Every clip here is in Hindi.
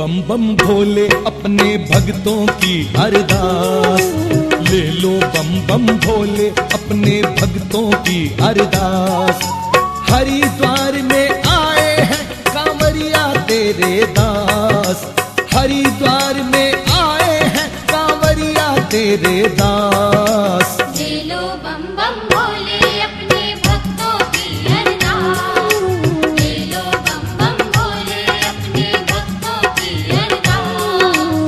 बम बम भोले अपने भक्तों की अरदास, ले लो बम बम भोले अपने भक्तों की अरदास। हरिद्वार में आए हैं कांवरिया तेरे दास, हरिद्वार में आए हैं कांवरिया तेरे दास। ले लो बम बम भोले अपने भक्तों की अरदास, ले लो बम बम भोले अपने भक्तों की अरदास।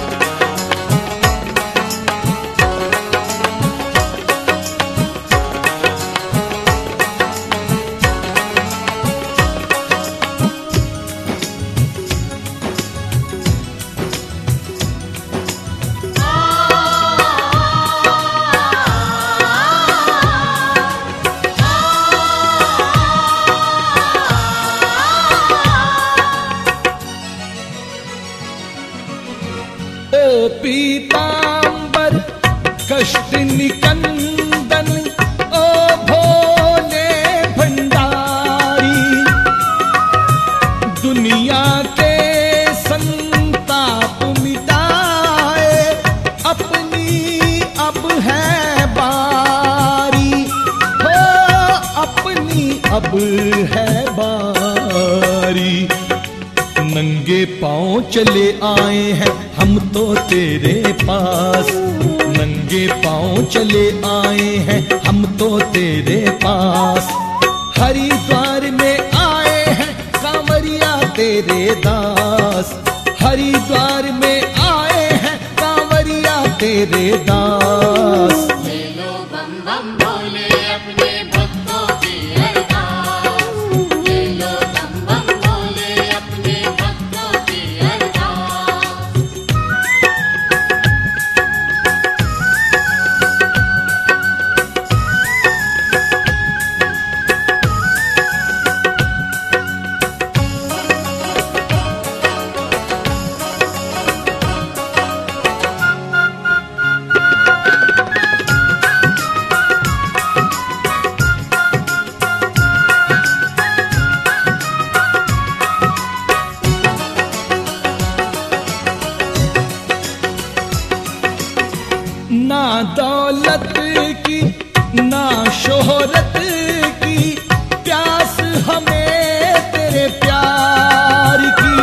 ओ पीतांबर कष्ट निकंदन, ओ भोले भंडारी, दुनिया के संताप मिटाए अपनी अब है बारी, हो अपनी अब है बारी। नंगे पांव चले आए हैं हम तो तेरे पास, नंगे पांव चले आए हैं हम तो तेरे पास। हरिद्वार में आए हैं कांवरिया तेरे दास, हरिद्वार में आए हैं कांवरिया तेरे दास। ले लो बम बम भोले अपने भक्तों की अरदास, ले लो बम बम भोले अपने भक्तों की अरदास। ना दौलत की ना शोहरत की प्यास हमें तेरे प्यार की,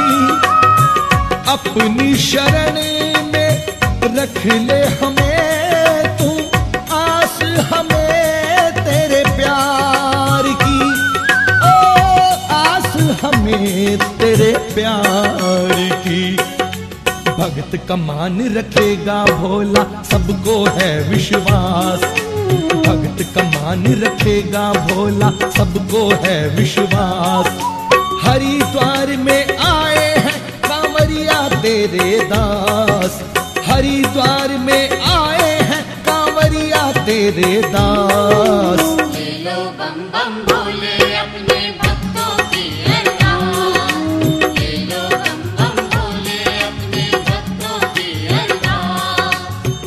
अपनी शरण में रख ले हमें तू, आस हमें तेरे प्यार की, ओ आस हमें तेरे प्यार की। भक्त का मान रखेगा भोला सबको है विश्वास, भक्त का मान रखेगा भोला सबको है विश्वास। हरिद्वार में आए हैं कांवरिया तेरे दास, हरिद्वार में आए हैं कांवरिया तेरे दास। ले लो बम बम भोले अपने भक्तों की अरदास, ले लो बम बम भोले अपने भक्तों की अरदास।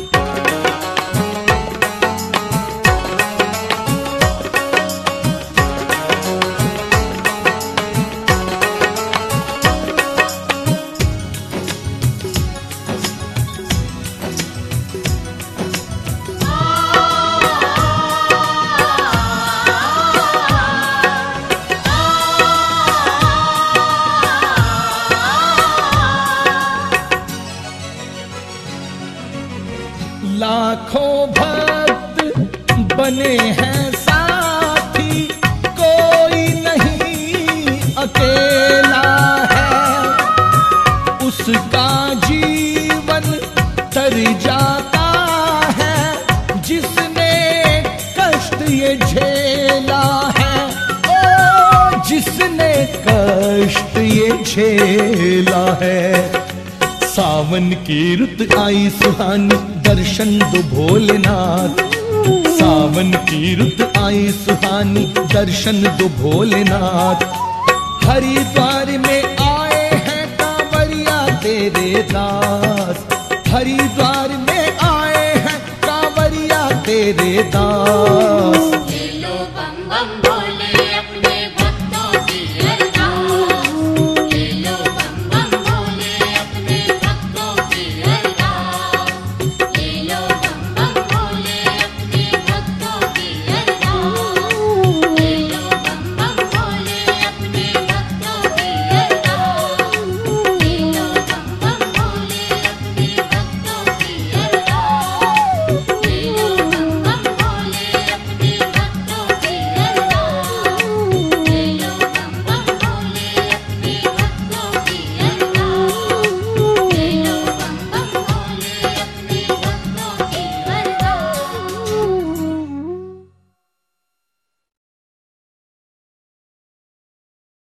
लाखों भक्त बने हैं साथी, कोई नहीं अकेला है, उसका जीवन तर जाता है जिसने कष्ट ये झेला है, ओ जिसने कष्ट ये झेला है। सावन की रुत आई सुहानी दर्शन दो भोलेनाथ, सावन की रुत आई सुहानी दर्शन दो भोलेनाथ। हरिद्वार में आए हैं कांवरिया तेरे दास, हरिद्वार में आए हैं कांवरिया तेरे दास।